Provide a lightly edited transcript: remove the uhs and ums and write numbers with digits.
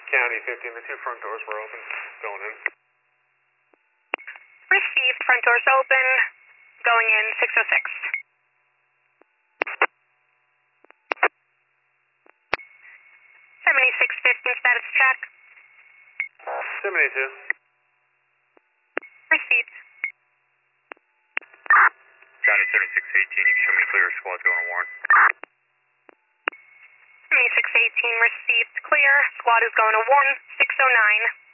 County 15, the two front doors were open, going in. Received, front doors open, going in 606. 7615, status check. 72. Received. County 7618, you show me clear, squad's going to warrant. 7618, received, clear, squad is going to 1609.